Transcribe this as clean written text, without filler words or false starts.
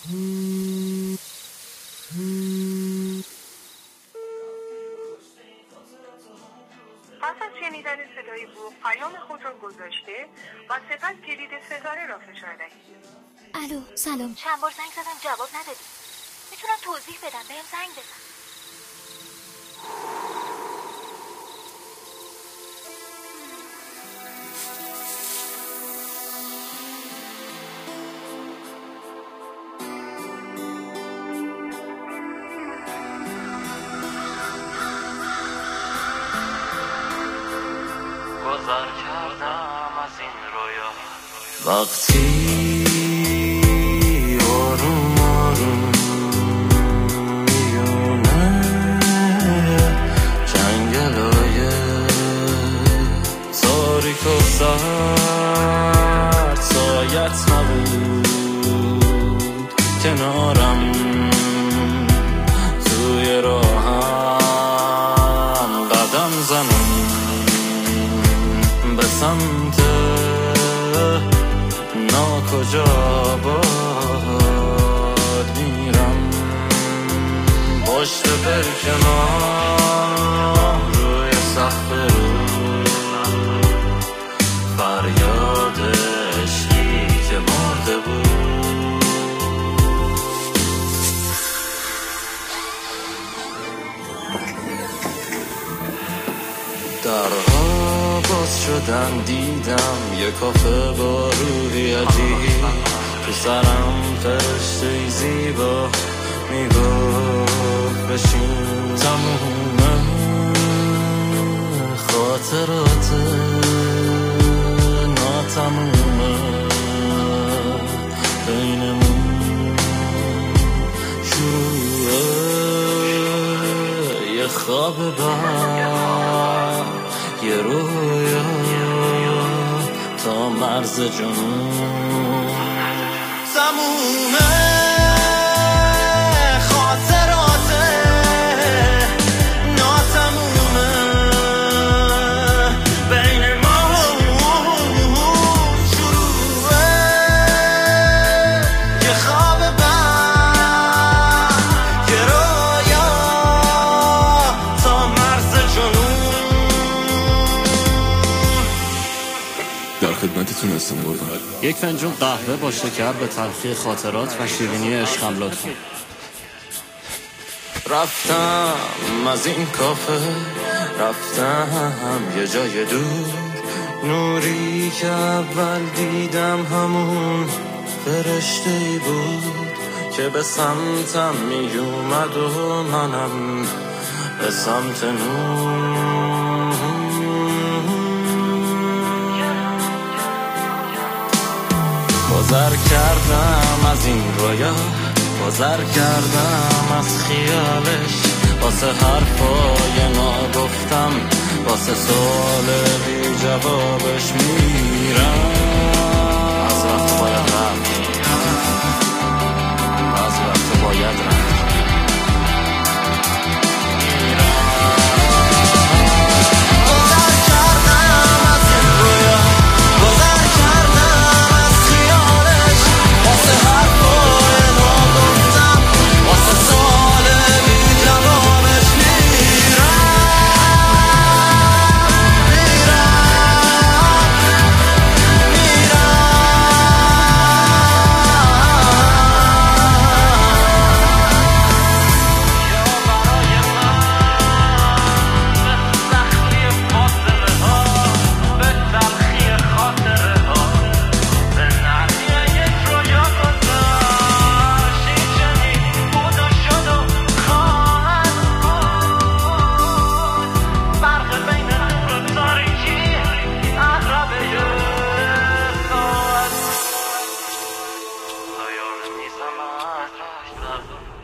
پس از شنیدن صدای بوق پیام خود را گذاشته و سپس کلید ستاره را فشار دهید. الو، سلام. چند بار زنگ زدم جواب ندادی. میتونم توضیح بدم، بهم زنگ بزن. گذر کردم از این رویا وقتی آروم آروم میونه جنگلای تاریک و سرد سایت نبود کنارم توی راهم قدم زنم به سمت ناکجا باد میرم پشت برکنار روی سقف رو فریاد عشقی که مرده بود درها باز شدن دیدم یه کافه با روحی عجیب تو سرم فرشته زیبا میگفت بشین تموم خاطرات ناتمومه بینمون شروعه یه خواب بر یه رویا تا مرز جنون تمومه خاطرات ناتمومه بین ما شروعه یه خواب بر یه رویا تا مرز جنون در خدمتتون هستم قربان. یک فنجون قهوه با شکر به تلخی خاطرات و شیرینی عشقم لطفا. رفتم از این کافه رفتم یه جای دور نوری که اول دیدم همون فرشته‌ای بود که به سمتم می اومد و منم به سمت نور گذر کردم از این رویا گذر کردم از خیالش واسه حرفای ناگفتم واسه سوال بی جوابش میرم از وقت باید رفت از وقت باید رفت Hayalım insanlar taşlar